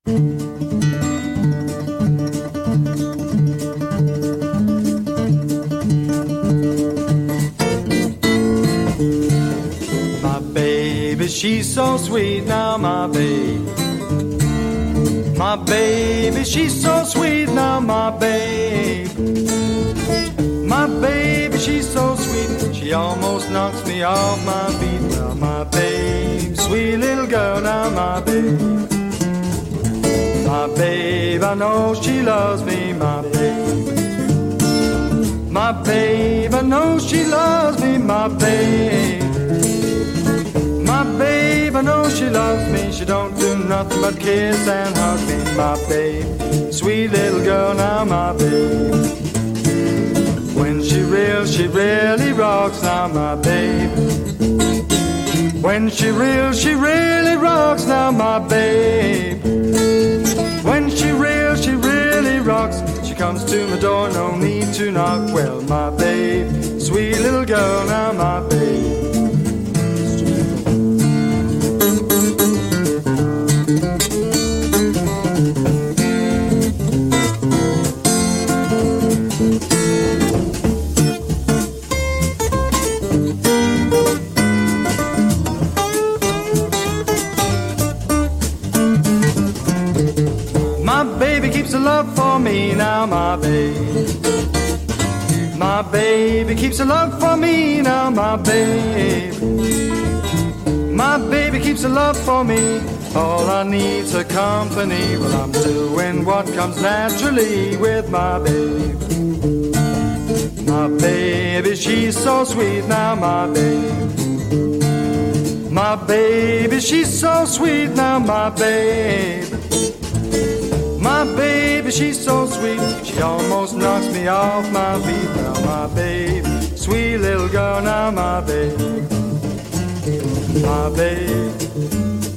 My baby, she's so sweet now, my baby. My baby, she's so sweet now, my babe. My baby, she's so sweet, she almost knocks me off my feet. Well, my babe, sweet little girl now, my babe. My babe, I know she loves me, my babe. My babe, I know she loves me, my babe. My babe, I know she loves me. She don't do nothing but kiss and hug me. My babe, sweet little girl now, my babe. When she really rocks now, my babe. When she really rocks now, my babe. When she really rocks, she comes to my door, no need to knock. Well, my babe, sweet little girl now, my babe. Love for me now, my babe. My baby keeps a love for me now, my babe. My baby keeps a love for me. All I need's her company. Well, I'm doing what comes naturally with my babe. My baby, she's so sweet now, my babe. My baby, she's so sweet now, my babe. My baby, she's so sweet, she almost knocks me off my feet. Now, my babe, sweet little girl, now, my babe. My babe,